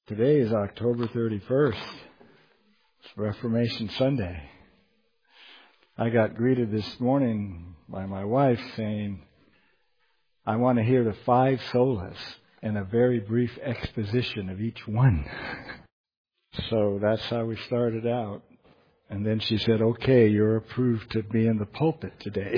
Today is October 31st. It's Reformation Sunday. I got greeted this morning by my wife saying, I want to hear the 5 solas and a very brief exposition of each one. So that's how we started out. And then she said, okay, you're approved to be in the pulpit today.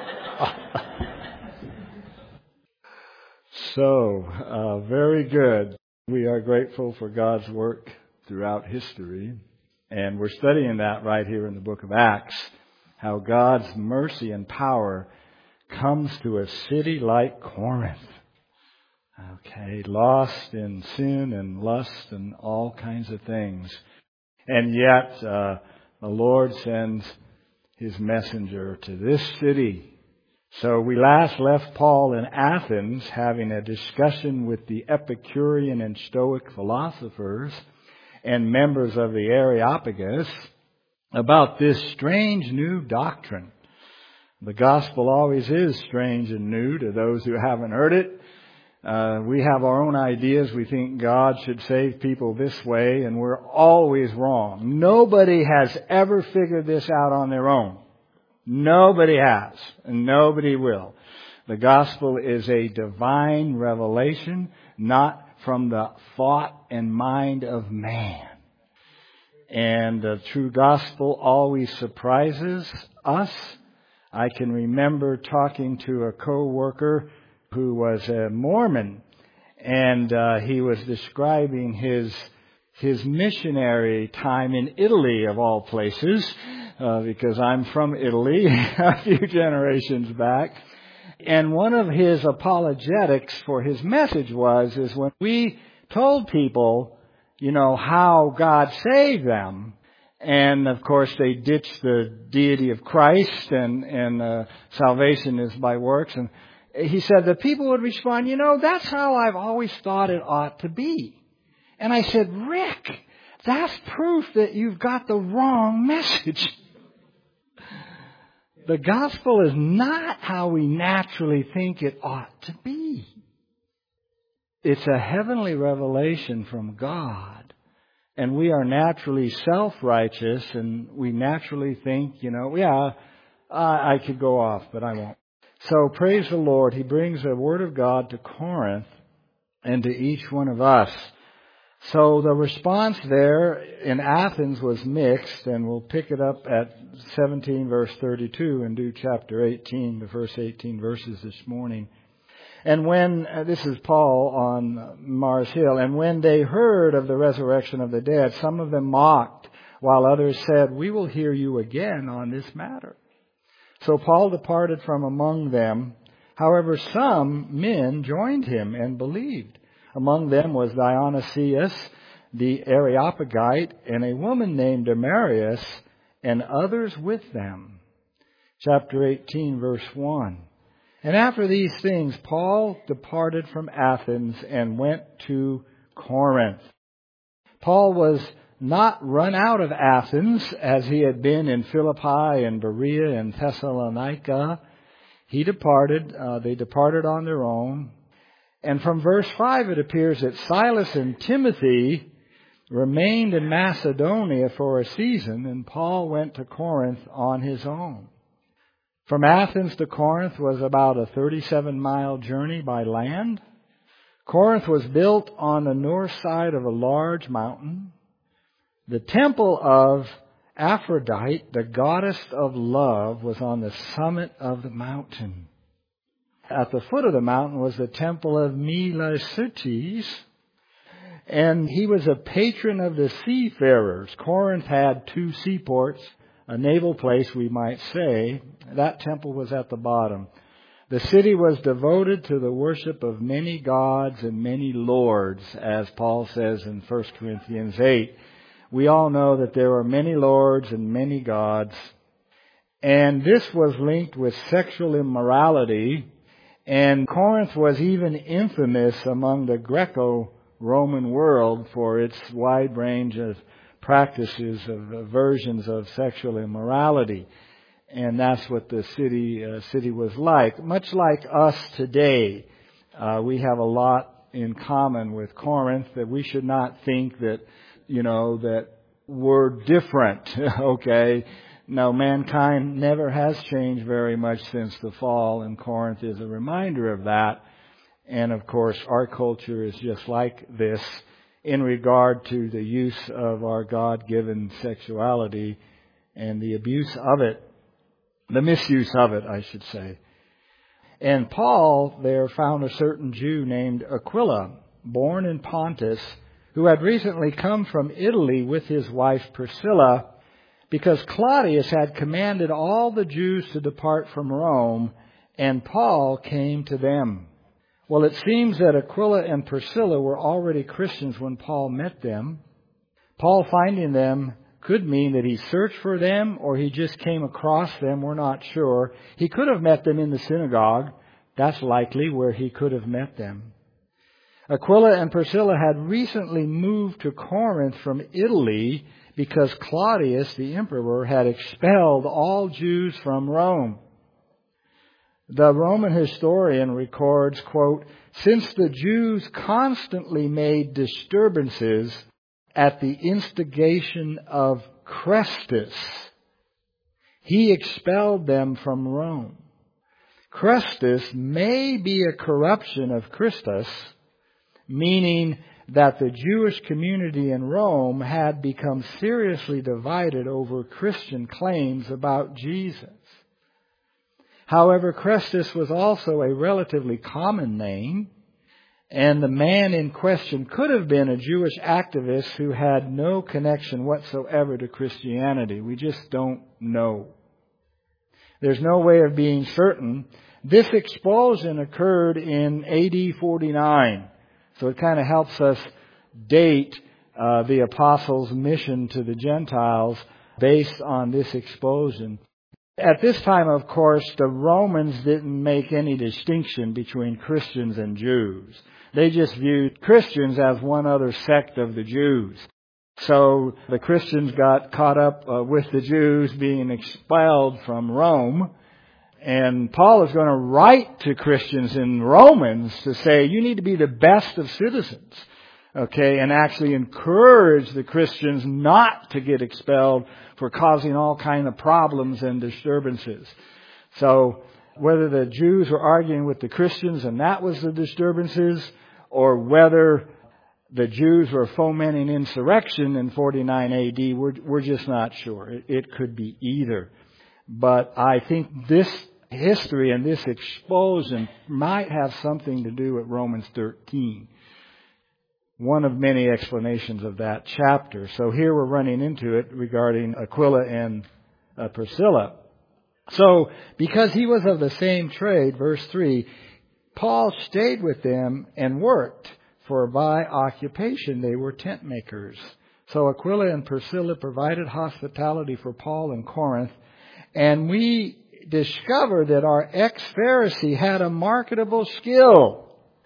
So, very good. We are grateful for God's work throughout history. And we're studying that right here in the book of Acts. How God's mercy and power comes to a city like Corinth. Okay, lost in sin and lust and all kinds of things. And yet, the Lord sends His messenger to this city. So we last left Paul in Athens having a discussion with the Epicurean and Stoic philosophers and members of the Areopagus about this strange new doctrine. The gospel always is strange and new to those who haven't heard it. We have our own ideas. We think God should save people this way, and we're always wrong. Nobody has ever figured this out on their own. Nobody has, and nobody will. The gospel is a divine revelation, not from the thought and mind of man. And the true gospel always surprises us. I can remember talking to a co-worker who was a Mormon, and he was describing his missionary time in Italy, of all places, because I'm from Italy a few generations back. And one of his apologetics for his message is when we told people, how God saved them, and of course they ditched the deity of Christ and salvation is by works, and he said that people would respond, that's how I've always thought it ought to be. And I said, Rick, that's proof that you've got the wrong message. The gospel is not how we naturally think it ought to be. It's a heavenly revelation from God. And we are naturally self-righteous, and we naturally think, I could go off, but I won't. So praise the Lord. He brings the Word of God to Corinth and to each one of us. So the response there in Athens was mixed, and we'll pick it up at 17 verse 32 and do chapter 18, the first 18 verses this morning. And this is Paul on Mars Hill, and when they heard of the resurrection of the dead, some of them mocked, while others said, we will hear you again on this matter. So Paul departed from among them. However, some men joined him and believed. Among them was Dionysius the Areopagite and a woman named Damaris and others with them. Chapter 18, verse 1. And after these things, Paul departed from Athens and went to Corinth. Paul was not run out of Athens as he had been in Philippi and Berea and Thessalonica. They departed on their own. And from verse 5 it appears that Silas and Timothy remained in Macedonia for a season, and Paul went to Corinth on his own. From Athens to Corinth was about a 37-mile journey by land. Corinth was built on the north side of a large mountain. The temple of Aphrodite, the goddess of love, was on the summit of the mountain. At the foot of the mountain was the temple of Melicertes, and he was a patron of the seafarers. Corinth had 2 seaports, a naval place, we might say. That temple was at the bottom. The city was devoted to the worship of many gods and many lords, as Paul says in 1 Corinthians 8. We all know that there are many lords and many gods. And this was linked with sexual immorality. And Corinth was even infamous among the Greco-Roman world for its wide range of practices of versions of sexual immorality. And that's what the city was like. Much like us today, we have a lot in common with Corinth, that we should not think that, that we're different, okay? No, mankind never has changed very much since the fall, and Corinth is a reminder of that. And of course, our culture is just like this in regard to the use of our God-given sexuality and the abuse of it, the misuse of it, I should say. And Paul there found a certain Jew named Aquila, born in Pontus, who had recently come from Italy with his wife Priscilla, because Claudius had commanded all the Jews to depart from Rome, and Paul came to them. Well, it seems that Aquila and Priscilla were already Christians when Paul met them. Paul finding them could mean that he searched for them or he just came across them. We're not sure. He could have met them in the synagogue. That's likely where he could have met them. Aquila and Priscilla had recently moved to Corinth from Italy because Claudius, the emperor, had expelled all Jews from Rome. The Roman historian records, quote, "Since the Jews constantly made disturbances at the instigation of Chrestus, he expelled them from Rome." Chrestus may be a corruption of Christus, meaning that the Jewish community in Rome had become seriously divided over Christian claims about Jesus. However, Chrestus was also a relatively common name, and the man in question could have been a Jewish activist who had no connection whatsoever to Christianity. We just don't know. There's no way of being certain. This expulsion occurred in AD 49, so it kind of helps us date the apostles' mission to the Gentiles based on this expulsion. At this time, of course, the Romans didn't make any distinction between Christians and Jews. They just viewed Christians as one other sect of the Jews. So the Christians got caught up with the Jews being expelled from Rome. And Paul is going to write to Christians in Romans to say, you need to be the best of citizens. Okay, and actually encourage the Christians not to get expelled for causing all kind of problems and disturbances. So whether the Jews were arguing with the Christians and that was the disturbances, or whether the Jews were fomenting insurrection in 49 AD, we're just not sure. It could be either. But I think this history and this expulsion might have something to do with Romans 13. One of many explanations of that chapter. So here we're running into it regarding Aquila and Priscilla. So because he was of the same trade, verse 3, Paul stayed with them and worked, for by occupation they were tent makers. So Aquila and Priscilla provided hospitality for Paul in Corinth, and we discover that our ex-Pharisee had a marketable skill.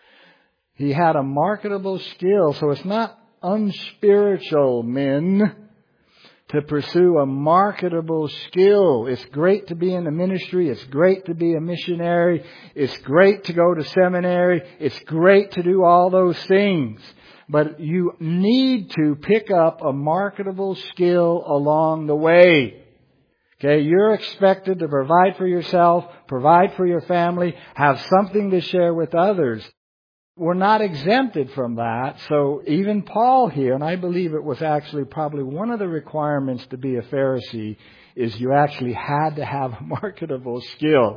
He had a marketable skill. So it's not unspiritual, men, to pursue a marketable skill. It's great to be in the ministry. It's great to be a missionary. It's great to go to seminary. It's great to do all those things. But you need to pick up a marketable skill along the way. Okay, you're expected to provide for yourself, provide for your family, have something to share with others. We're not exempted from that. So even Paul here, and I believe it was actually probably one of the requirements to be a Pharisee, is you actually had to have a marketable skill.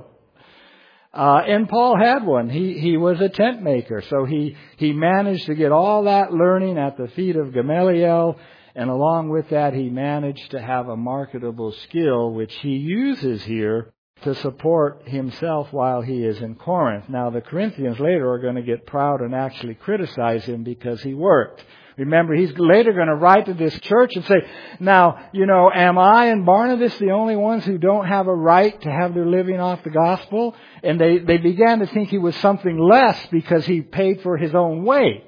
And Paul had one. He was a tent maker. So he managed to get all that learning at the feet of Gamaliel. And along with that, he managed to have a marketable skill, which he uses here to support himself while he is in Corinth. Now, the Corinthians later are going to get proud and actually criticize him because he worked. Remember, he's later going to write to this church and say, now, am I and Barnabas the only ones who don't have a right to have their living off the gospel? And they began to think he was something less because he paid for his own way.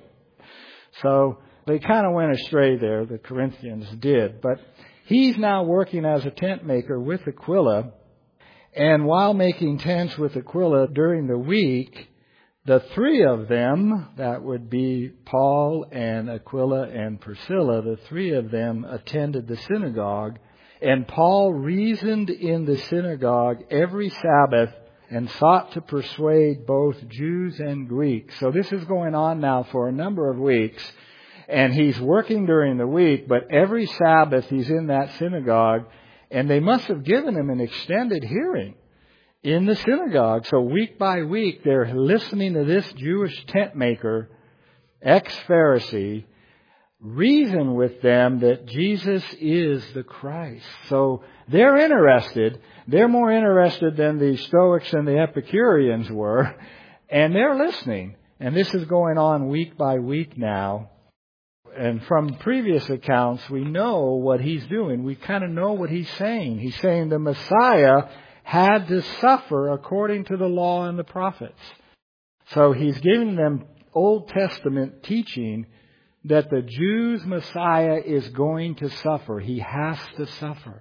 So they kind of went astray there, the Corinthians did. But he's now working as a tent maker with Aquila. And while making tents with Aquila during the week, the three of them, that would be Paul and Aquila and Priscilla, the three of them attended the synagogue, and Paul reasoned in the synagogue every Sabbath and sought to persuade both Jews and Greeks. So this is going on now for a number of weeks, and he's working during the week, but every Sabbath he's in that synagogue, and they must have given him an extended hearing in the synagogue. So week by week, they're listening to this Jewish tent maker, ex-Pharisee, reason with them that Jesus is the Christ. So they're interested. They're more interested than the Stoics and the Epicureans were. And they're listening. And this is going on week by week now. And from previous accounts, we know what he's doing. We kind of know what he's saying. He's saying the Messiah had to suffer according to the law and the prophets. So he's giving them Old Testament teaching that the Jews' Messiah is going to suffer. He has to suffer.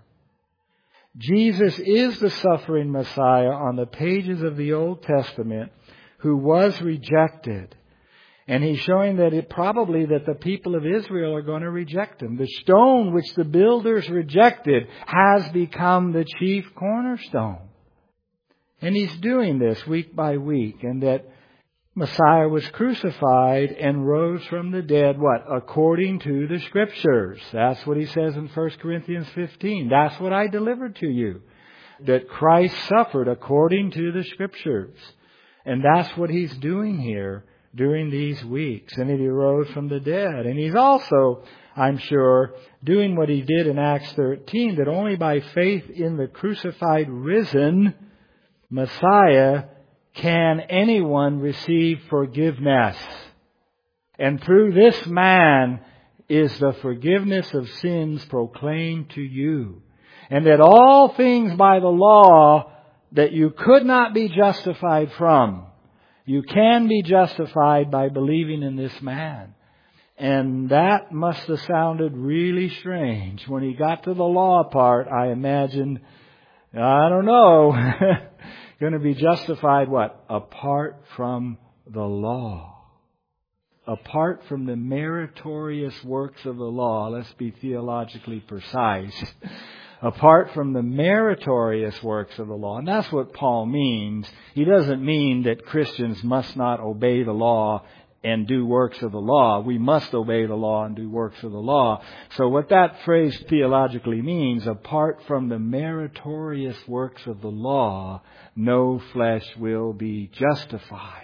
Jesus is the suffering Messiah on the pages of the Old Testament who was rejected. And he's showing that probably that the people of Israel are going to reject him. The stone which the builders rejected has become the chief cornerstone. And he's doing this week by week. And that Messiah was crucified and rose from the dead, what? According to the Scriptures. That's what he says in 1 Corinthians 15. That's what I delivered to you. That Christ suffered according to the Scriptures. And that's what he's doing here during these weeks. And that he rose from the dead. And he's also, I'm sure, doing what he did in Acts 13, that only by faith in the crucified, risen Messiah can anyone receive forgiveness. And through this man is the forgiveness of sins proclaimed to you. And that all things by the law that you could not be justified from, you can be justified by believing in this man. And that must have sounded really strange. When he got to the law part, I imagined, I don't know, going to be justified what? Apart from the law. Apart from the meritorious works of the law. Let's be theologically precise. Apart from the meritorious works of the law. And that's what Paul means. He doesn't mean that Christians must not obey the law and do works of the law. We must obey the law and do works of the law. So what that phrase theologically means, apart from the meritorious works of the law, no flesh will be justified.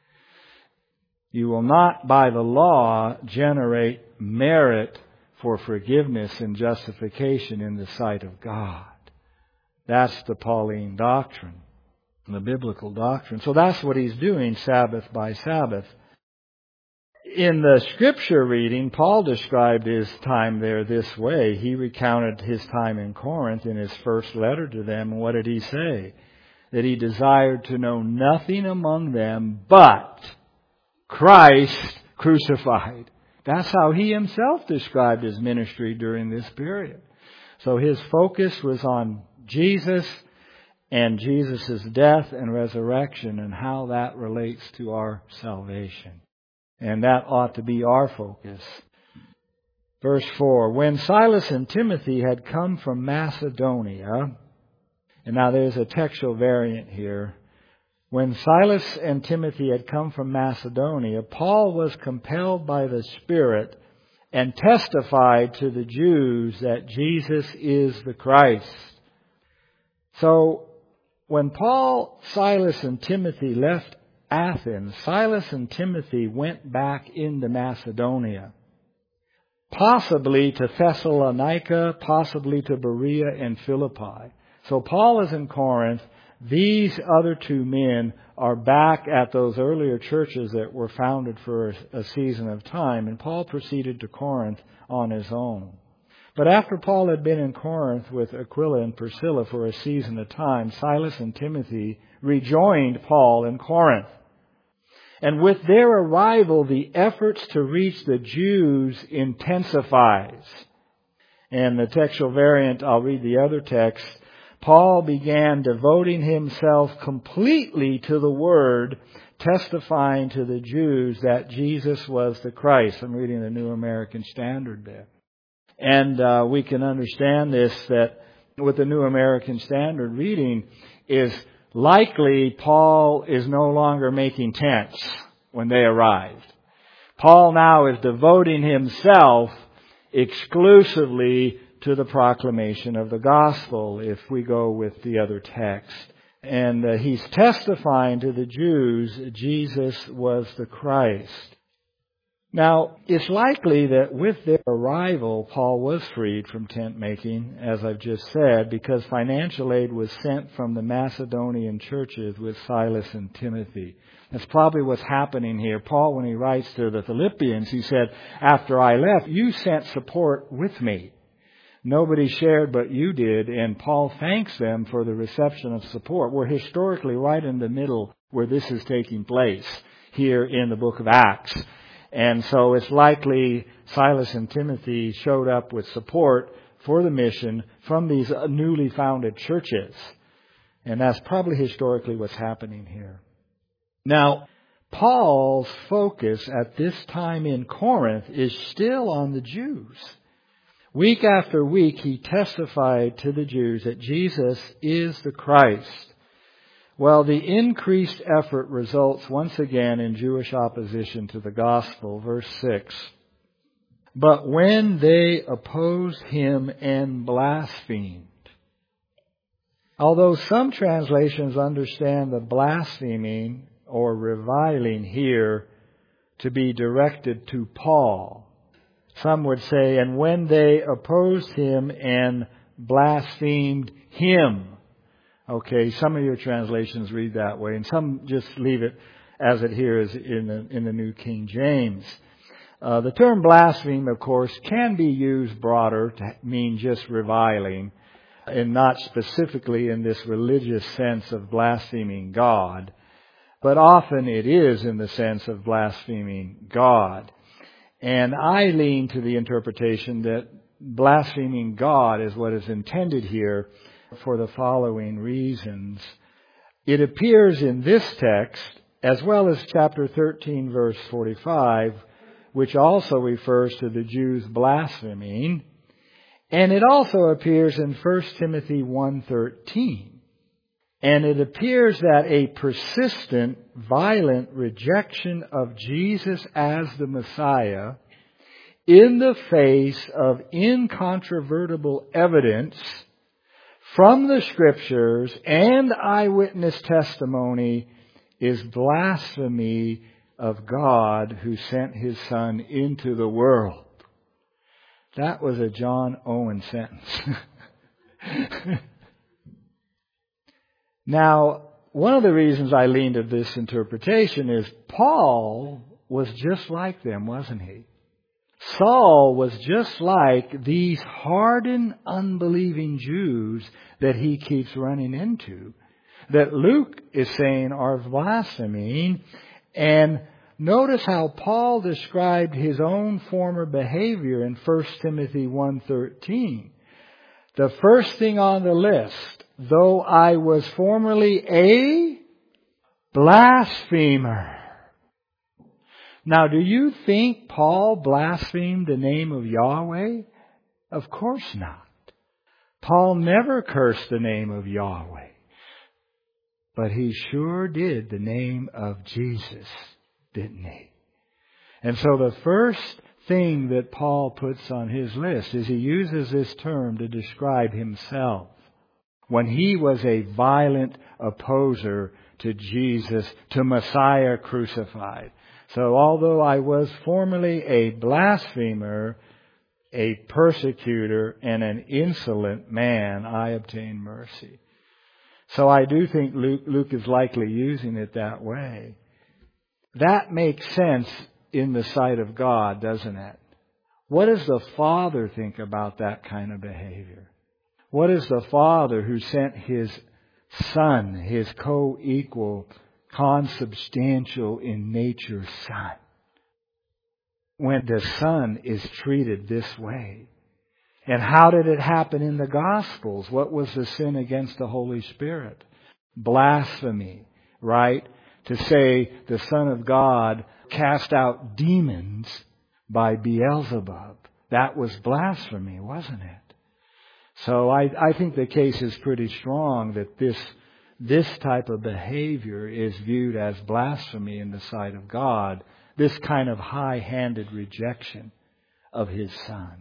You will not by the law generate merit for forgiveness and justification in the sight of God. That's the Pauline doctrine, the biblical doctrine. So that's what he's doing Sabbath by Sabbath. In the Scripture reading, Paul described his time there this way. He recounted his time in Corinth in his first letter to them. And what did he say? That he desired to know nothing among them but Christ crucified. That's how he himself described his ministry during this period. So his focus was on Jesus and Jesus' death and resurrection and how that relates to our salvation. And that ought to be our focus. Verse 4, when Silas and Timothy had come from Macedonia, and now there's a textual variant here. When Silas and Timothy had come from Macedonia, Paul was compelled by the Spirit and testified to the Jews that Jesus is the Christ. So, when Paul, Silas, and Timothy left Athens, Silas and Timothy went back into Macedonia. Possibly to Thessalonica, possibly to Berea and Philippi. So Paul is in Corinth. These other two men are back at those earlier churches that were founded for a season of time. And Paul proceeded to Corinth on his own. But after Paul had been in Corinth with Aquila and Priscilla for a season of time, Silas and Timothy rejoined Paul in Corinth. And with their arrival, the efforts to reach the Jews intensifies. And the textual variant, I'll read the other text. Paul began devoting himself completely to the Word, testifying to the Jews that Jesus was the Christ. I'm reading the New American Standard there. And we can understand this, that with the New American Standard reading is likely Paul is no longer making tents when they arrived. Paul now is devoting himself exclusively to the proclamation of the gospel, if we go with the other text. And he's testifying to the Jews Jesus was the Christ. Now, it's likely that with their arrival, Paul was freed from tent making, as I've just said, because financial aid was sent from the Macedonian churches with Silas and Timothy. That's probably what's happening here. Paul, when he writes to the Philippians, he said, after I left, you sent support with me. Nobody shared but you did, and Paul thanks them for the reception of support. We're historically right in the middle where this is taking place, here in the book of Acts. And so it's likely Silas and Timothy showed up with support for the mission from these newly founded churches. And that's probably historically what's happening here. Now, Paul's focus at this time in Corinth is still on the Jews. Week after week, he testified to the Jews that Jesus is the Christ. Well, the increased effort results once again in Jewish opposition to the gospel. Verse 6. But when they opposed him and blasphemed. Although some translations understand the blaspheming or reviling here to be directed to Paul. Some would say, and when they opposed him and blasphemed him. Okay, some of your translations read that way, and some just leave it as it here is in the New King James. The term blaspheme, of course, can be used broader to mean just reviling, and not specifically in this religious sense of blaspheming God. But often it is in the sense of blaspheming God. And I lean to the interpretation that blaspheming God is what is intended here for the following reasons. It appears in this text, as well as chapter 13, verse 45, which also refers to the Jews blaspheming. And it also appears in 1 Timothy 1:13. And it appears that a persistent, violent rejection of Jesus as the Messiah in the face of incontrovertible evidence from the Scriptures and eyewitness testimony is blasphemy of God who sent His Son into the world. That was a John Owen sentence. Now, one of the reasons I lean to this interpretation is Paul was just like them, wasn't he? Saul was just like these hardened, unbelieving Jews that he keeps running into, that Luke is saying are blaspheming. And notice how Paul described his own former behavior in 1 Timothy 1:13. The first thing on the list, though I was formerly a blasphemer. Now, do you think Paul blasphemed the name of Yahweh? Of course not. Paul never cursed the name of Yahweh. But he sure did the name of Jesus, didn't he? And so the first thing that Paul puts on his list is he uses this term to describe himself when he was a violent opposer to Jesus, to Messiah crucified. So although I was formerly a blasphemer, a persecutor, and an insolent man, I obtained mercy. So I do think Luke is likely using it that way. That makes sense in the sight of God, doesn't it? What does the Father think about that kind of behavior? What is the Father who sent His Son, His co-equal, consubstantial in nature Son, when the Son is treated this way? And how did it happen in the Gospels? What was the sin against the Holy Spirit? Blasphemy, right? to say the Son of God cast out demons by Beelzebub. That was blasphemy, wasn't it? So I think the case is pretty strong that this type of behavior is viewed as blasphemy in the sight of God. This kind of high-handed rejection of His Son.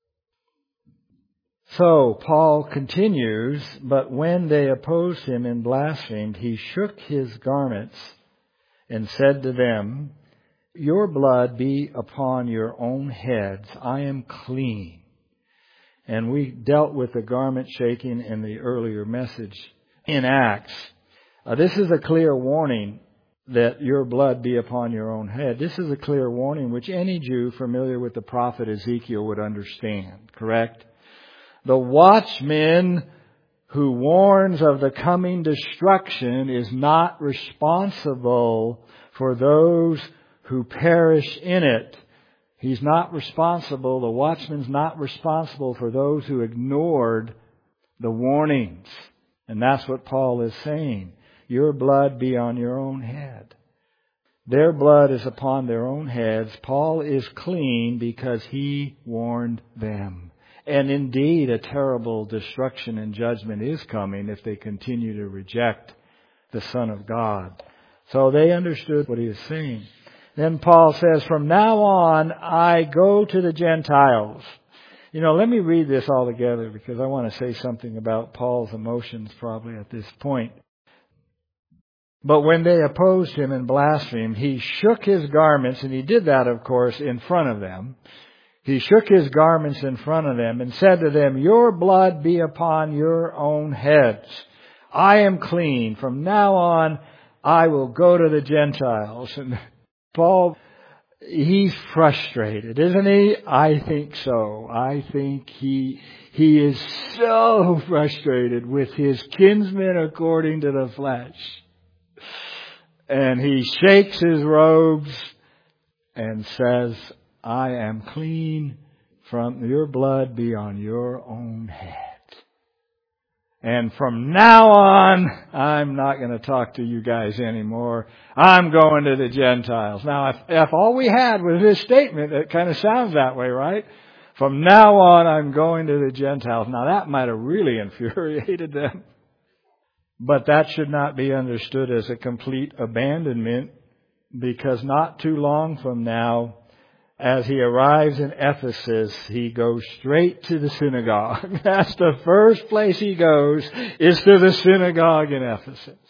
So Paul continues, but when they opposed him and blasphemed, he shook his garments and said to them, "Your blood be upon your own heads. I am clean." And we dealt with the garment shaking in the earlier message in Acts. This is a clear warning that your blood be upon your own head. This is a clear warning which any Jew familiar with the prophet Ezekiel would understand, correct? The watchman who warns of the coming destruction is not responsible for those who perish in it. He's not responsible, the watchman's not responsible for those who ignored the warnings. And that's what Paul is saying. Your blood be on your own head. Their blood is upon their own heads. Paul is clean because he warned them. And indeed, a terrible destruction and judgment is coming if they continue to reject the Son of God. So they understood what he was saying. Then Paul says, from now on, I go to the Gentiles. Let me read this all together because I want to say something about Paul's emotions probably at this point. But when they opposed him and blasphemed, he shook his garments, and he did that, of course, in front of them. He shook his garments in front of them and said to them, your blood be upon your own heads. I am clean. From now on, I will go to the Gentiles. And Paul, he's frustrated, isn't he? I think so. I think he is so frustrated with his kinsmen according to the flesh. And he shakes his robes and says, I am clean. From your blood be on your own head. And from now on, I'm not going to talk to you guys anymore. I'm going to the Gentiles. Now, if all we had was this statement, it kind of sounds that way, right? From now on, I'm going to the Gentiles. Now, that might have really infuriated them. But that should not be understood as a complete abandonment, because not too long from now, as he arrives in Ephesus, he goes straight to the synagogue. That's the first place he goes, is to the synagogue in Ephesus.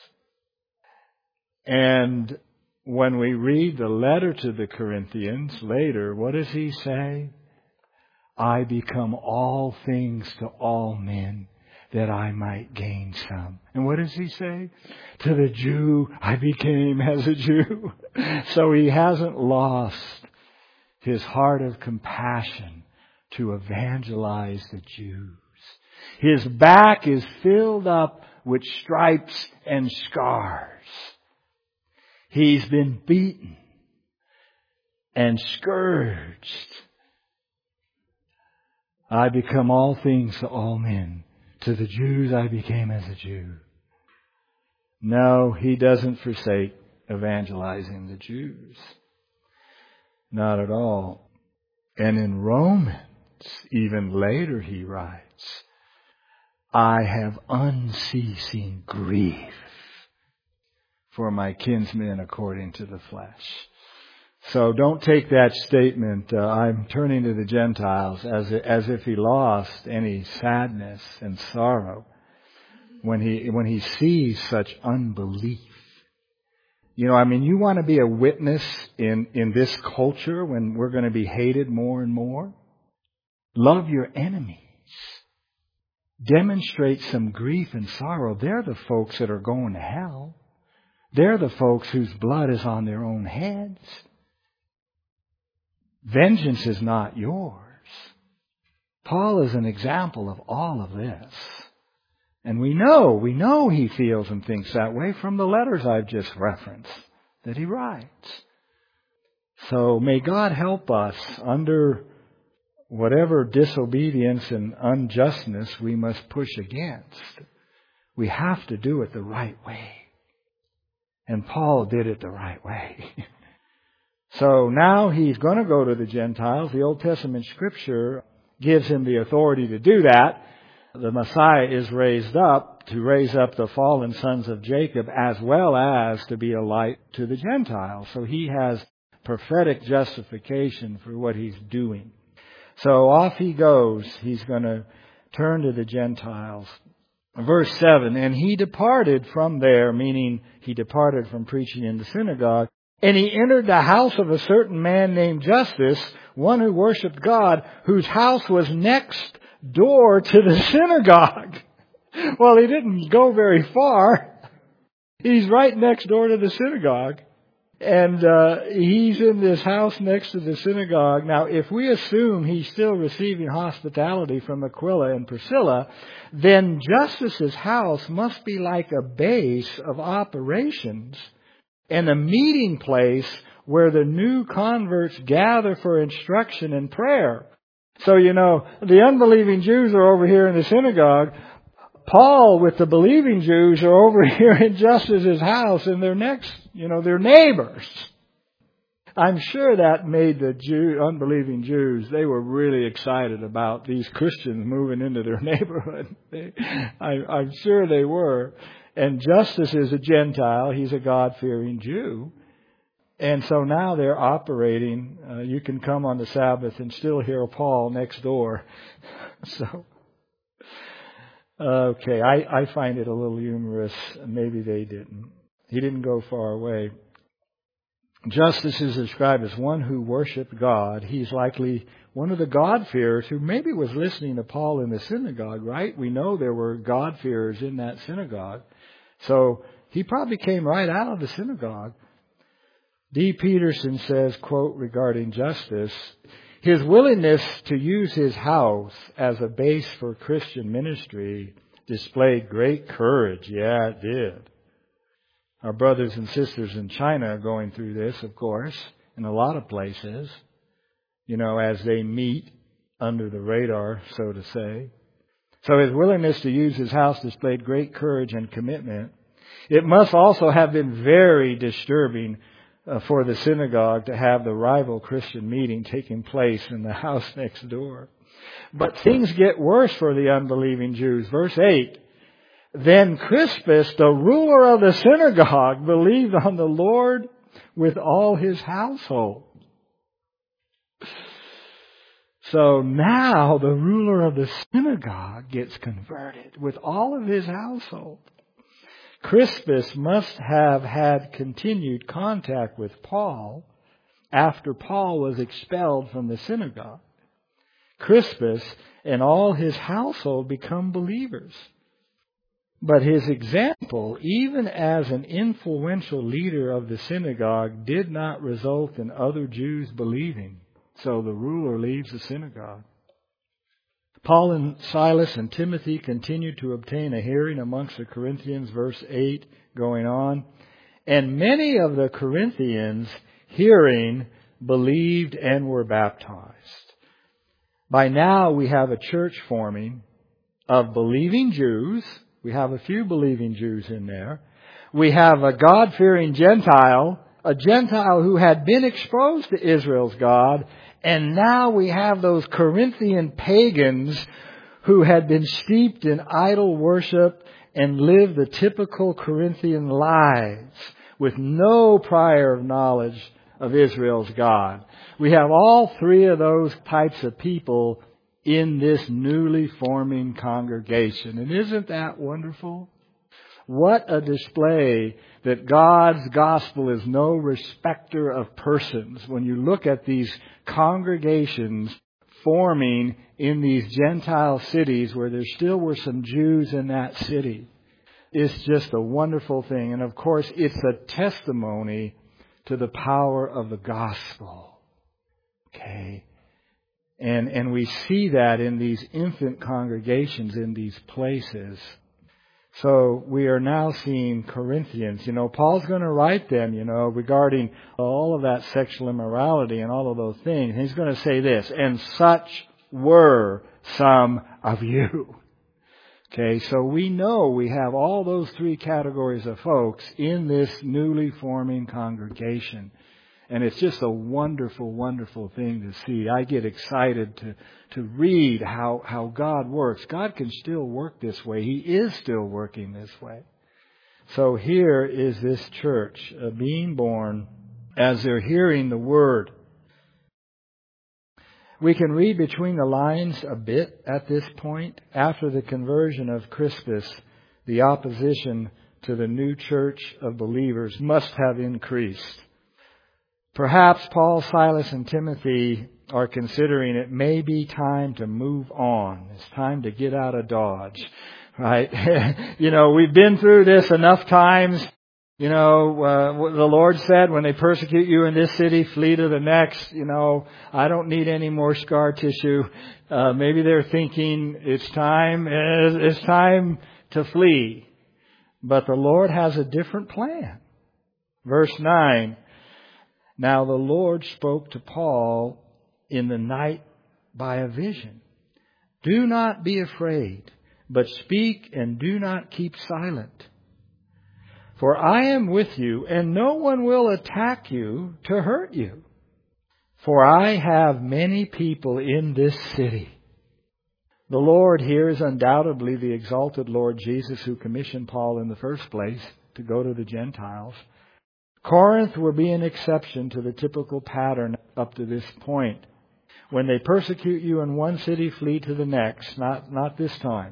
And when we read the letter to the Corinthians later, what does he say? I become all things to all men, that I might gain some. And what does he say? To the Jew, I became as a Jew. So he hasn't lost his heart of compassion to evangelize the Jews. His back is filled up with stripes and scars. He's been beaten and scourged. I become all things to all men. To the Jews I became as a Jew. No, he doesn't forsake evangelizing the Jews. Not at all. And in Romans, even later he writes, I have unceasing grief for my kinsmen according to the flesh. So don't take that statement, I'm turning to the Gentiles, as if he lost any sadness and sorrow when he sees such unbelief. You want to be a witness in this culture when we're going to be hated more and more? Love your enemies. Demonstrate some grief and sorrow. They're the folks that are going to hell. They're the folks whose blood is on their own heads. Vengeance is not yours. Paul is an example of all of this. And we know he feels and thinks that way from the letters I've just referenced that he writes. So may God help us under whatever disobedience and unjustness we must push against. We have to do it the right way. And Paul did it the right way. So now he's going to go to the Gentiles. The Old Testament Scripture gives him the authority to do that. The Messiah is raised up to raise up the fallen sons of Jacob as well as to be a light to the Gentiles. So he has prophetic justification for what he's doing. So off he goes. He's going to turn to the Gentiles. Verse 7, and he departed from there, meaning he departed from preaching in the synagogue, and he entered the house of a certain man named Justus, one who worshipped God, whose house was next door to the synagogue. Well, he didn't go very far. He's right next door to the synagogue. And he's in this house next to the synagogue. Now, if we assume he's still receiving hospitality from Aquila and Priscilla, then Justus's house must be like a base of operations and a meeting place where the new converts gather for instruction and prayer. So, the unbelieving Jews are over here in the synagogue. Paul with the believing Jews are over here in Justus's house, and they're next, they're neighbors. I'm sure that made the unbelieving Jews, they were really excited about these Christians moving into their neighborhood. I'm sure they were. And Justus is a Gentile. He's a God-fearing Jew. And so now they're operating. You can come on the Sabbath and still hear Paul next door. So, okay, I find it a little humorous. Maybe they didn't. He didn't go far away. Justus is described as one who worshiped God. He's likely one of the God-fearers who maybe was listening to Paul in the synagogue, right? We know there were God-fearers in that synagogue. So he probably came right out of the synagogue. D. Peterson says, quote, regarding Justus, his willingness to use his house as a base for Christian ministry displayed great courage. Yeah, it did. Our brothers and sisters in China are going through this, of course, in a lot of places, as they meet under the radar, so to say. So his willingness to use his house displayed great courage and commitment. It must also have been very disturbing for the synagogue to have the rival Christian meeting taking place in the house next door. But things get worse for the unbelieving Jews. Verse 8, then Crispus, the ruler of the synagogue, believed on the Lord with all his household. So now the ruler of the synagogue gets converted with all of his household. Crispus must have had continued contact with Paul after Paul was expelled from the synagogue. Crispus and all his household become believers. But his example, even as an influential leader of the synagogue, did not result in other Jews believing. So the ruler leaves the synagogue. Paul and Silas and Timothy continued to obtain a hearing amongst the Corinthians, verse 8 going on. And many of the Corinthians, hearing, believed and were baptized. By now we have a church forming of believing Jews. We have a few believing Jews in there. We have a God-fearing Gentile, a Gentile who had been exposed to Israel's God. And now we have those Corinthian pagans who had been steeped in idol worship and lived the typical Corinthian lives with no prior knowledge of Israel's God. We have all three of those types of people in this newly forming congregation. And isn't that wonderful? What a display that God's gospel is no respecter of persons. When you look at these congregations forming in these Gentile cities where there still were some Jews in that city, it's just a wonderful thing. And of course, it's a testimony to the power of the gospel. Okay. And we see that in these infant congregations in these places. So we are now seeing Corinthians. Paul's going to write them, regarding all of that sexual immorality and all of those things. He's going to say this, and such were some of you. Okay, so we know we have all those three categories of folks in this newly forming congregation. And it's just a wonderful, wonderful thing to see. I get excited to read how God works. God can still work this way. He is still working this way. So here is this church being born as they're hearing the Word. We can read between the lines a bit at this point. After the conversion of Crispus, the opposition to the new church of believers must have increased. Perhaps Paul, Silas, and Timothy are considering it may be time to move on. It's time to get out of Dodge, right? We've been through this enough times. The Lord said, when they persecute you in this city, flee to the next. I don't need any more scar tissue. Maybe they're thinking it's time to flee. But the Lord has a different plan. Verse 9. Now the Lord spoke to Paul in the night by a vision. Do not be afraid, but speak and do not keep silent. For I am with you, and no one will attack you to hurt you. For I have many people in this city. The Lord here is undoubtedly the exalted Lord Jesus who commissioned Paul in the first place to go to the Gentiles. Corinth will be an exception to the typical pattern up to this point. When they persecute you in one city, flee to the next. Not this time.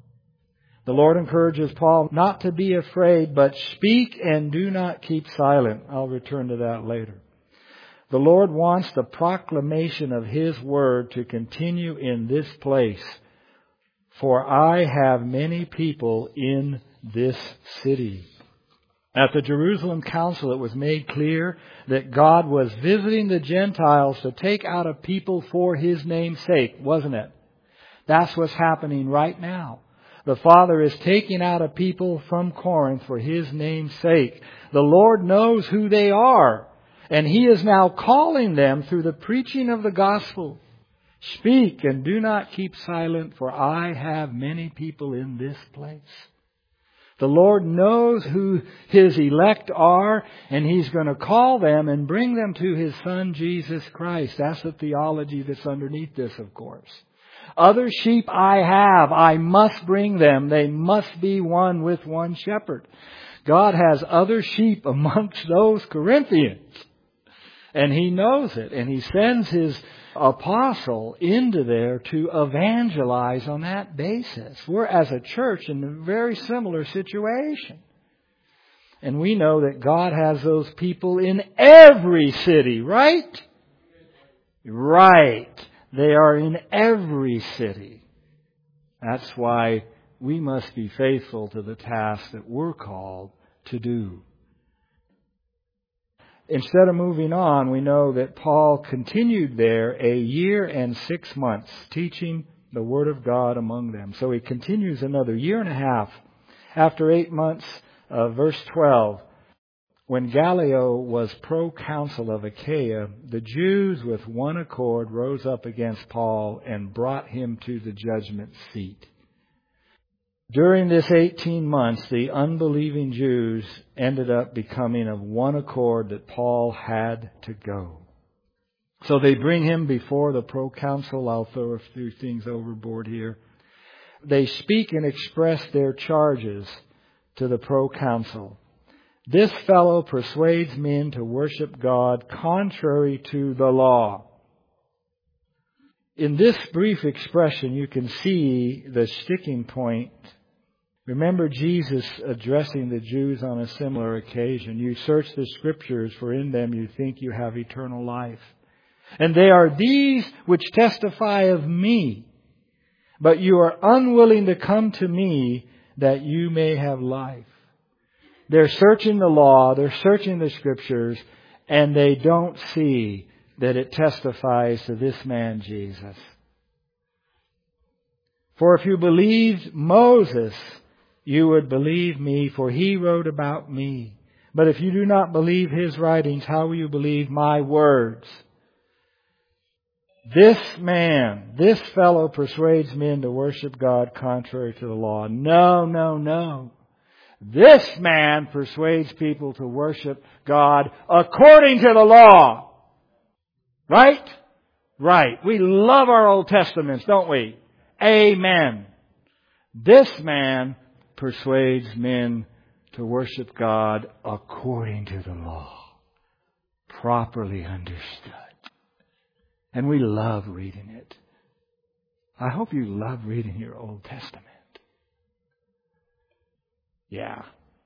The Lord encourages Paul not to be afraid, but speak and do not keep silent. I'll return to that later. The Lord wants the proclamation of His Word to continue in this place. For I have many people in this city. At the Jerusalem Council, it was made clear that God was visiting the Gentiles to take out a people for His name's sake, wasn't it? That's what's happening right now. The Father is taking out a people from Corinth for His name's sake. The Lord knows who they are, and He is now calling them through the preaching of the gospel. Speak and do not keep silent, for I have many people in this place. The Lord knows who His elect are, and He's going to call them and bring them to His Son, Jesus Christ. That's the theology that's underneath this, of course. Other sheep I have, I must bring them. They must be one with one shepherd. God has other sheep amongst those Corinthians. And He knows it. And He sends His apostle into there to evangelize on that basis. We're as a church in a very similar situation. And we know that God has those people in every city, right? Right. They are in every city. That's why we must be faithful to the task that we're called to do. Instead of moving on, we know that Paul continued there 1 year and 6 months, teaching the Word of God among them. So he continues another 1.5 years. After 8 months, verse 12, when Gallio was proconsul of Achaia, the Jews with one accord rose up against Paul and brought him to the judgment seat. During this 18 months, the unbelieving Jews ended up becoming of one accord that Paul had to go. So they bring him before the proconsul. I'll throw a few things overboard here. They speak and express their charges to the proconsul. This fellow persuades men to worship God contrary to the law. In this brief expression, you can see the sticking point. Remember Jesus addressing the Jews on a similar occasion. You search the Scriptures, for in them you think you have eternal life. And they are these which testify of me. But you are unwilling to come to me that you may have life. They're searching the law, they're searching the Scriptures, and they don't see that it testifies to this man Jesus. For if you believed Moses, you would believe me, for he wrote about me. But if you do not believe his writings, how will you believe my words? This fellow persuades men to worship God contrary to the law. No, no, no. This man persuades people to worship God according to the law. Right? Right. We love our Old Testaments, don't we? Amen. This man persuades men to worship God according to the law. Properly understood. And we love reading it. I hope you love reading your Old Testament. Yeah.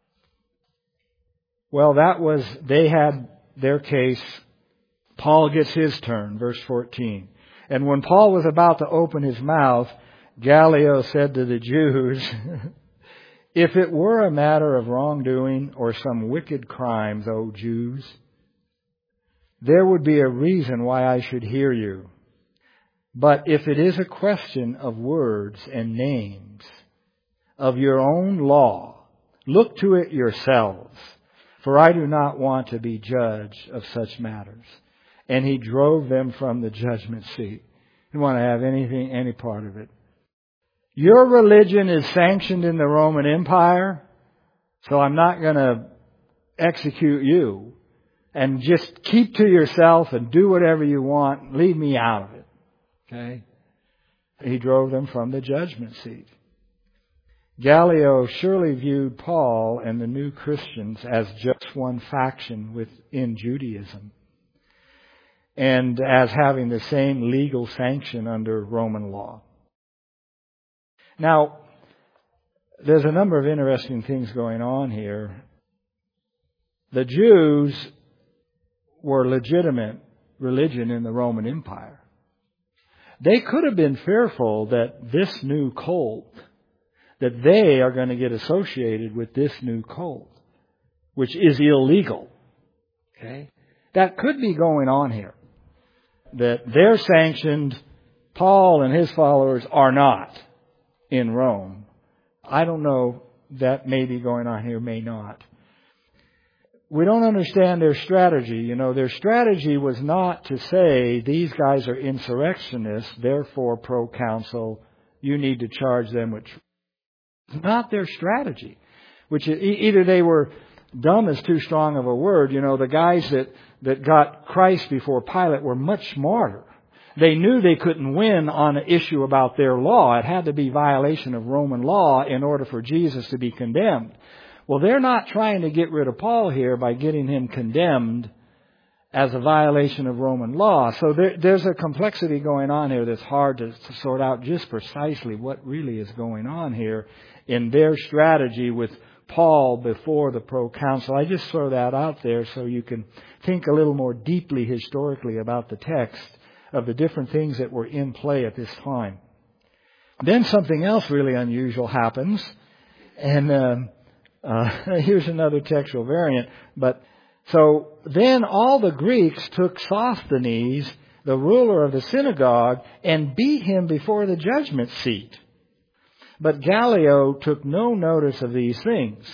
Well, they had their case. Paul gets his turn, verse 14. And when Paul was about to open his mouth, Gallio said to the Jews, if it were a matter of wrongdoing or some wicked crimes, O Jews, there would be a reason why I should hear you. But if it is a question of words and names, of your own law, look to it yourselves, for I do not want to be judge of such matters. And he drove them from the judgment seat. He didn't want to have any part of it. Your religion is sanctioned in the Roman Empire, so I'm not going to execute you. And just keep to yourself and do whatever you want. Leave me out of it. Okay? He drove them from the judgment seat. Gallio surely viewed Paul and the new Christians as just one faction within Judaism, and as having the same legal sanction under Roman law. Now, there's a number of interesting things going on here. The Jews were legitimate religion in the Roman Empire. They could have been fearful that this new cult, that they are going to get associated with this new cult, which is illegal. Okay? That could be going on here. That they're sanctioned, Paul and his followers are not in Rome. I don't know, that may be going on here, may not. We don't understand their strategy. You know, their strategy was not to say, these guys are insurrectionists, therefore proconsul, you need to charge them with... It's not their strategy. Which either they were dumb is too strong of a word. You know, the guys that got Christ before Pilate were much smarter. They knew they couldn't win on an issue about their law. It had to be violation of Roman law in order for Jesus to be condemned. Well, they're not trying to get rid of Paul here by getting him condemned as a violation of Roman law. So there's a complexity going on here that's hard to sort out just precisely what really is going on here in their strategy with Paul before the proconsul. I just throw that out there so you can think a little more deeply historically about the text of the different things that were in play at this time. Then something else really unusual happens, and here's another textual variant. But so then all the Greeks took Sosthenes, the ruler of the synagogue, and beat him before the judgment seat. But Gallio took no notice of these things.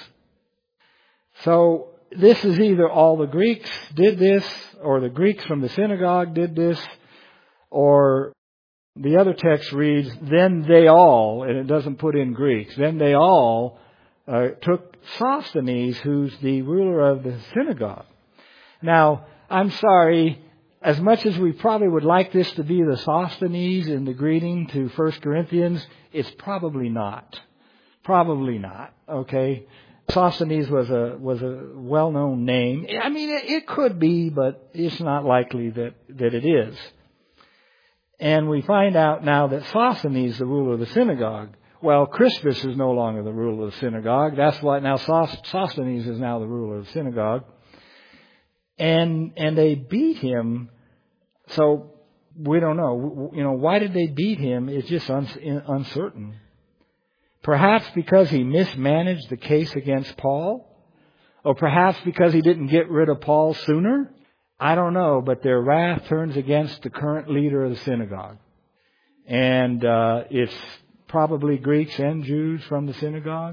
So this is either all the Greeks did this, or the Greeks from the synagogue did this, or the other text reads, then they all, and it doesn't put in Greeks, then they all took Sosthenes, who's the ruler of the synagogue. Now, I'm sorry, as much as we probably would like this to be the Sosthenes in the greeting to 1 Corinthians, it's probably not. Probably not, okay? Sosthenes was a well-known name. I mean, it could be, but it's not likely that it is. And we find out now that Sosthenes, the ruler of the synagogue, well, Crispus is no longer the ruler of the synagogue. That's why now Sosthenes is now the ruler of the synagogue. And they beat him. So we don't know. You know, why did they beat him? It's just uncertain. Perhaps because he mismanaged the case against Paul? Or perhaps because he didn't get rid of Paul sooner? I don't know, but their wrath turns against the current leader of the synagogue. And it's probably Greeks and Jews from the synagogue.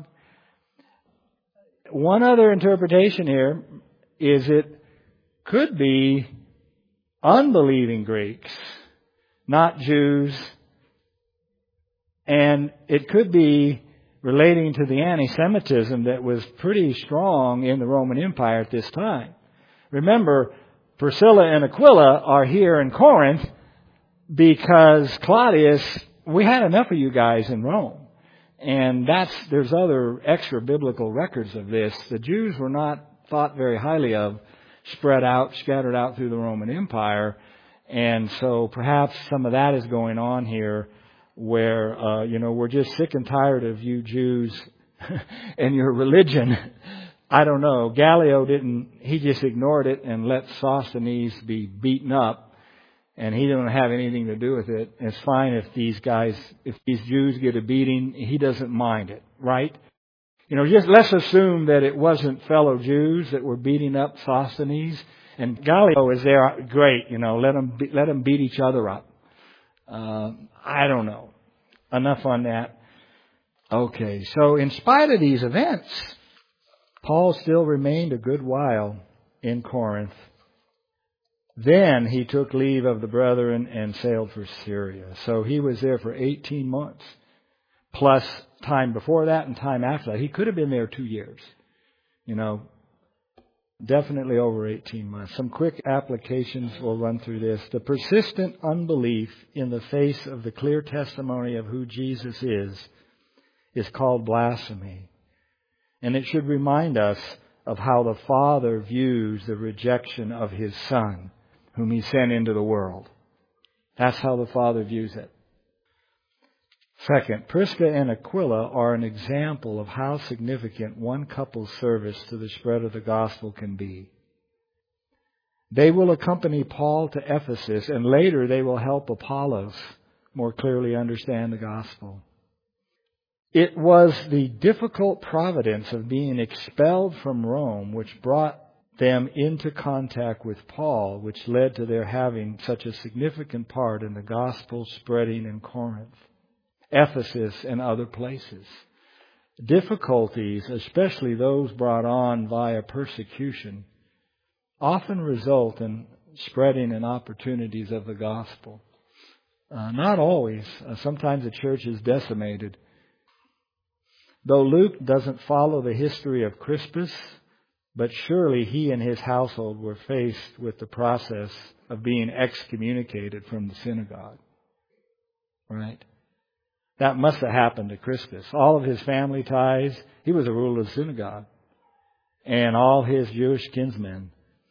One other interpretation here is it could be unbelieving Greeks not Jews. And it could be relating to the anti-Semitism that was pretty strong in the Roman Empire at this time. Remember, Priscilla and Aquila are here in Corinth because Claudius, we had enough of you guys in Rome. And there's other extra biblical records of this. The Jews were not thought very highly of, scattered out through the Roman Empire. And so perhaps some of that is going on here where, we're just sick and tired of you Jews and your religion. I don't know. Gallio he just ignored it and let Sosthenes be beaten up. And he didn't have anything to do with it. It's fine if these Jews get a beating, he doesn't mind it, right? Just let's assume that it wasn't fellow Jews that were beating up Sosthenes. And Gallio is there, great, let them beat each other up. I don't know. Enough on that. Okay, so in spite of these events, Paul still remained a good while in Corinth. Then he took leave of the brethren and sailed for Syria. So he was there for 18 months, plus time before that and time after that. He could have been there 2 years. Definitely over 18 months. Some quick applications, we'll run through this. The persistent unbelief in the face of the clear testimony of who Jesus is called blasphemy. And it should remind us of how the Father views the rejection of His Son, whom He sent into the world. That's how the Father views it. Second, Prisca and Aquila are an example of how significant one couple's service to the spread of the gospel can be. They will accompany Paul to Ephesus, and later they will help Apollos more clearly understand the gospel. It was the difficult providence of being expelled from Rome which brought them into contact with Paul, which led to their having such a significant part in the gospel spreading in Corinth, Ephesus, and other places. Difficulties, especially those brought on via persecution, often result in spreading and opportunities of the gospel. Not always. Sometimes the church is decimated. Though Luke doesn't follow the history of Crispus, but surely he and his household were faced with the process of being excommunicated from the synagogue. Right? That must have happened to Crispus. All of his family ties, he was a ruler of the synagogue. And all his Jewish kinsmen,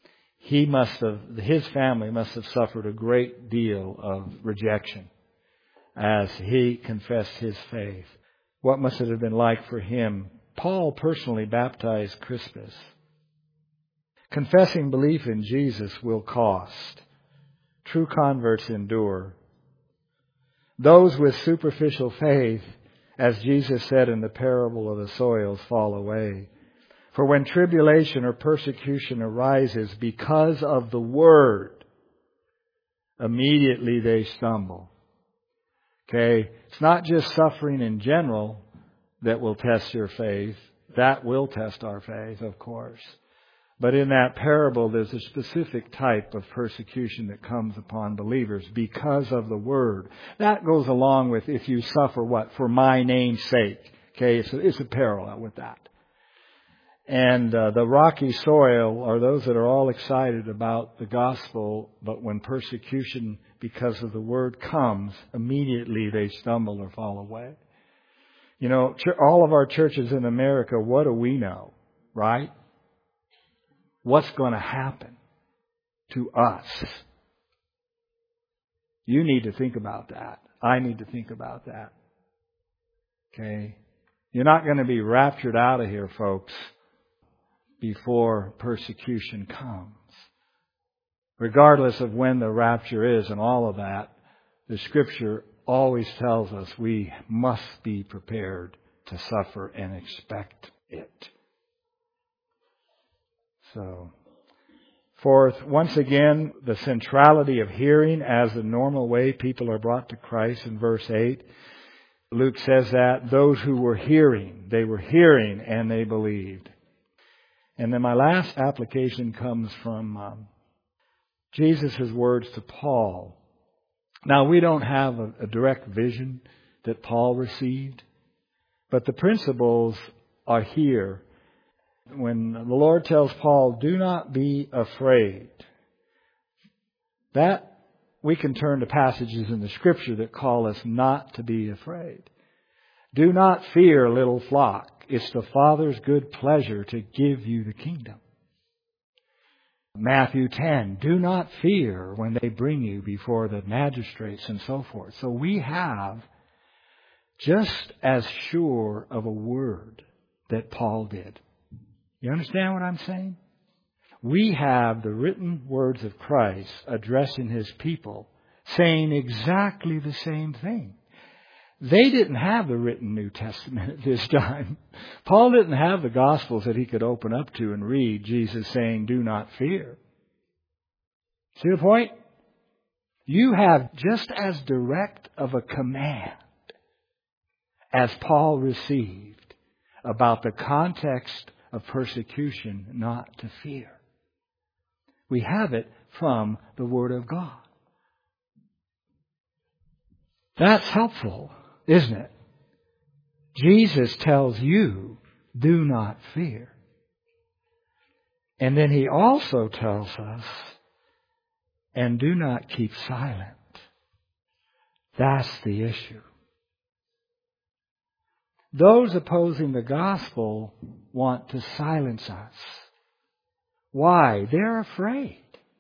his family must have suffered a great deal of rejection as he confessed his faith. What must it have been like for him? Paul personally baptized Crispus. Confessing belief in Jesus will cost. True converts endure. Those with superficial faith, as Jesus said in the parable of the soils, fall away. For when tribulation or persecution arises because of the word, immediately they stumble. Okay? It's not just suffering in general that will test your faith. That will test our faith, of course. But in that parable, there's a specific type of persecution that comes upon believers because of the word. That goes along with if you suffer what? For my name's sake. Okay, it's a parallel with that. And the rocky soil are those that are all excited about the gospel, but when persecution because of the word comes, immediately they stumble or fall away. All of our churches in America, what do we know? Right? What's going to happen to us? You need to think about that. I need to think about that. Okay? You're not going to be raptured out of here, folks, before persecution comes. Regardless of when the rapture is and all of that, the Scripture always tells us we must be prepared to suffer and expect it. So, fourth, once again, the centrality of hearing as the normal way people are brought to Christ in verse 8. Luke says that those who were hearing, they were hearing and they believed. And then my last application comes from Jesus' words to Paul Now, we don't have a direct vision that Paul received, but the principles are here. When the Lord tells Paul, do not be afraid, that we can turn to passages in the Scripture that call us not to be afraid. Do not fear, little flock. It's the Father's good pleasure to give you the kingdom. Matthew 10, do not fear when they bring you before the magistrates and so forth. So we have just as sure of a word that Paul did. You understand what I'm saying? We have the written words of Christ addressing His people, saying exactly the same thing. They didn't have the written New Testament at this time. Paul didn't have the Gospels that he could open up to and read Jesus saying, do not fear. See the point? You have just as direct of a command as Paul received about the context of persecution not to fear. We have it from the Word of God. That's helpful, isn't it? Jesus tells you, do not fear. And then He also tells us, and do not keep silent. That's the issue. Those opposing the gospel want to silence us. Why? They're afraid.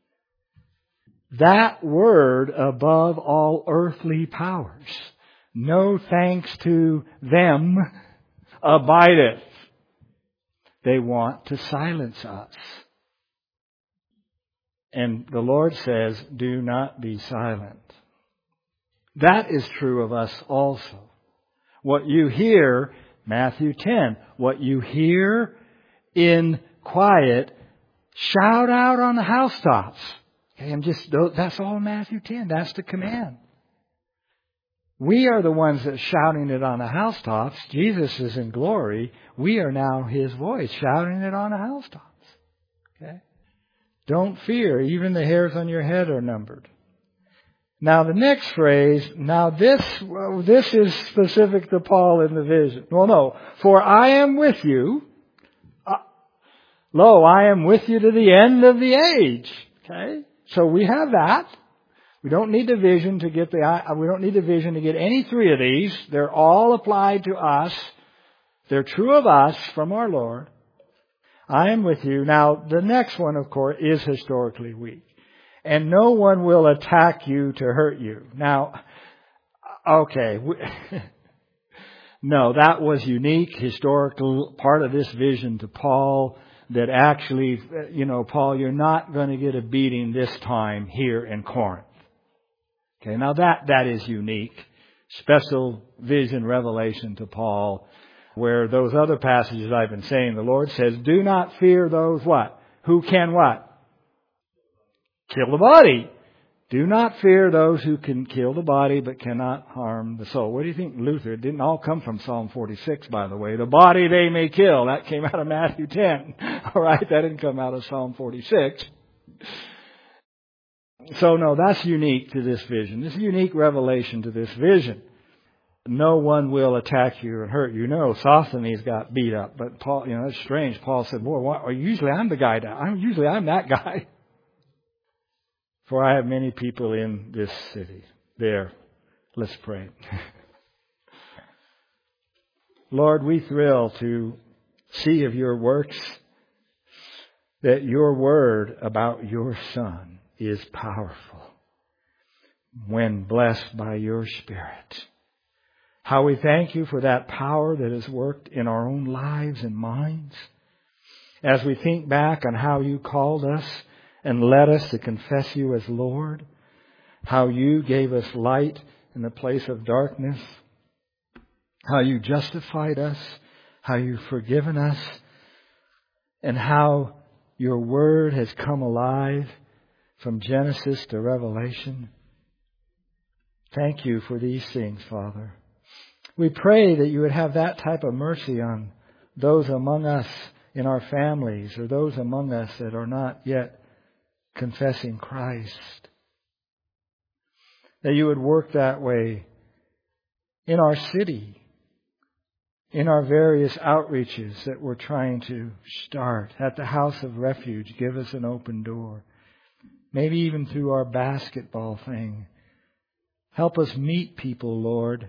That word above all earthly powers, no thanks to them, abideth. They want to silence us. And the Lord says, do not be silent. That is true of us also. What you hear, Matthew 10, what you hear in quiet, shout out on the housetops. Okay, that's all Matthew 10. That's the command. We are the ones that are shouting it on the housetops. Jesus is in glory. We are now His voice shouting it on the housetops. Okay? Don't fear. Even the hairs on your head are numbered. Now the next phrase, this is specific to Paul in the vision. Well, no. For I am with you. Lo, I am with you to the end of the age. Okay? So we have that. We don't need the vision to get any three of these. They're all applied to us. They're true of us from our Lord. I am with you. Now, the next one, of course, is historically weak. And no one will attack you to hurt you. Now, okay. No, that was unique, historical part of this vision to Paul. That actually, Paul, you're not going to get a beating this time here in Corinth. Okay, now that is unique. Special vision, revelation to Paul. Where those other passages I've been saying, the Lord says, do not fear those what? Who can what? Kill the body. Do not fear those who can kill the body but cannot harm the soul. What do you think, Luther? It didn't all come from Psalm 46, by the way. The body they may kill. That came out of Matthew 10. All right, that didn't come out of Psalm 46. So no, that's unique to this vision. This is a unique revelation to this vision. No one will attack you and hurt you. No, Sosthenes got beat up. But Paul, that's strange. Paul said, boy, usually I'm the guy. I'm that guy. For I have many people in this city. There. Let's pray. Lord, we thrill to see of your works that your word about your Son is powerful when blessed by your Spirit. How we thank you for that power that has worked in our own lives and minds. As we think back on how you called us and led us to confess you as Lord. How you gave us light in the place of darkness. How you justified us. How you've forgiven us. And how your word has come alive from Genesis to Revelation. Thank you for these things, Father. We pray that you would have that type of mercy on those among us in our families or those among us that are not yet confessing Christ. that you would work that way in our city, in our various outreaches that we're trying to start. At the House of Refuge, give us an open door. Maybe even through our basketball thing. Help us meet people, Lord.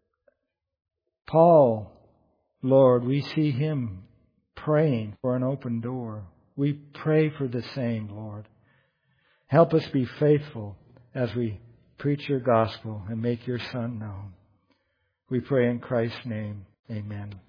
Paul, Lord, we see him praying for an open door. We pray for the same, Lord. Help us be faithful as we preach your gospel and make your Son known. We pray in Christ's name. Amen.